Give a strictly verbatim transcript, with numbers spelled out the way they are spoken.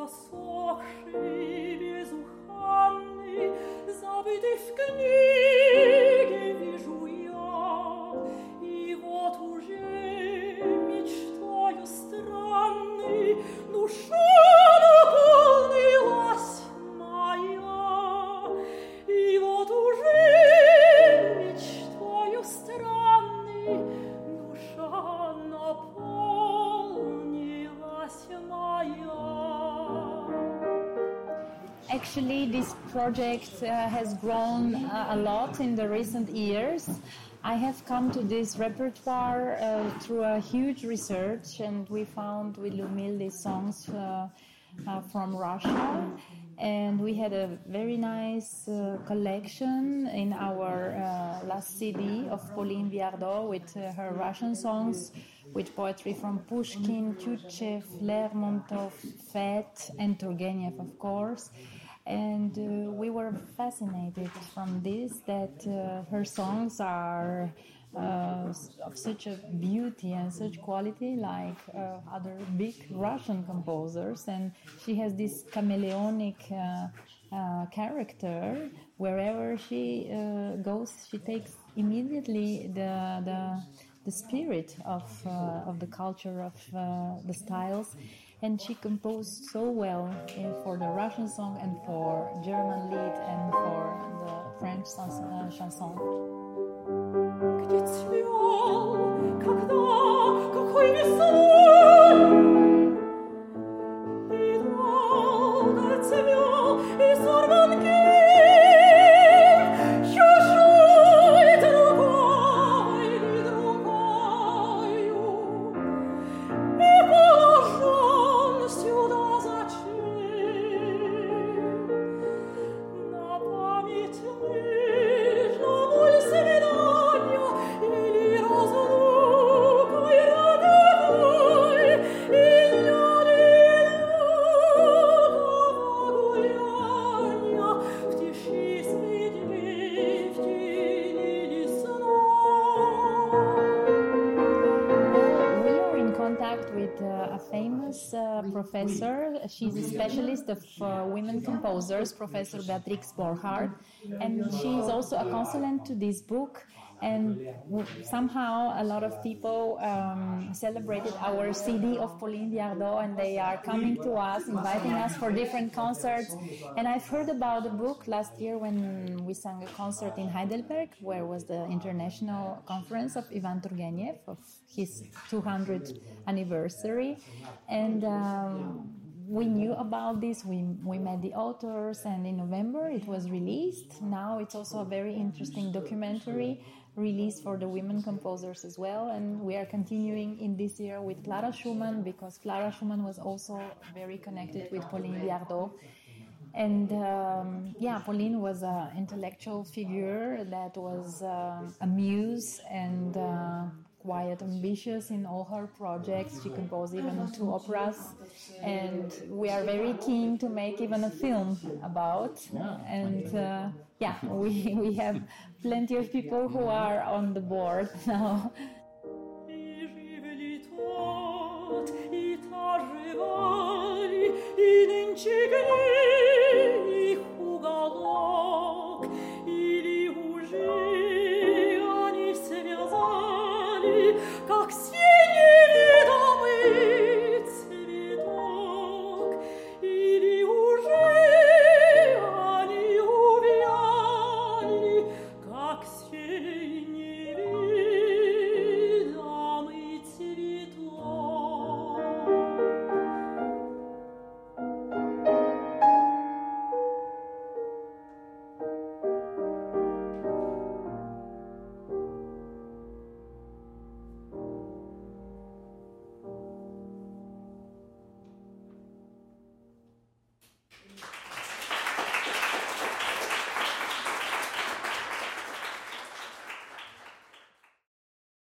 засохший, безуханный, забытый в книге вижу я, и вот уже мечтою странной душа наполнилась моя, и вот уже мечтою странной душа наполнилась моя. Actually, this project uh, has grown uh, a lot in the recent years. I have come to this repertoire uh, through a huge research, and we found with Lumil these songs uh, uh, from Russia. And we had a very nice uh, collection in our uh, last C D of Pauline Viardot with uh, her Russian songs, with poetry from Pushkin, Tyutchev, Lermontov, Fett, and Turgenev, of course. And uh, we were fascinated from this, that uh, her songs are uh, of such a beauty and such quality, like uh, other big Russian composers. And she has this chameleonic uh, uh, character. Wherever she uh, goes, she takes immediately the the, the spirit of uh, of the culture, of uh, the styles. And she composed so well uh, for the Russian song and for German lied and for the French uh, chanson. Где цвел, когда, какой весной, и долго цвел, и сорван герб, чужой другой и другою, и положен сюда зачем? На память лишь, на боль свидания или разлука и роковой, и далекого гуляния в тиши среди, в тени лесной. We are in contact with uh, a famous uh, professor. She's a specialist of uh, women composers, Professor Beatrix Borchardt, and she's also a consultant to this book. And w- somehow a lot of people um, celebrated our C D of Pauline Viardot, and they are coming to us, inviting us for different concerts. And I've heard about the book last year when we sang a concert in Heidelberg, where was the international conference of Ivan Turgenev, of his two hundredth anniversary. And um, we knew about this, we, we met the authors, and in November it was released. Now it's also a very interesting documentary released for the women composers as well, and we are continuing in this year with Clara Schumann, because Clara Schumann was also very connected with Pauline Viardot. And um, yeah, Pauline was an intellectual figure that was uh, a muse and uh, quite ambitious in all her projects. She composed even two operas, and we are very keen to make even a film about. And uh, yeah, we we have plenty of people who are on the board now.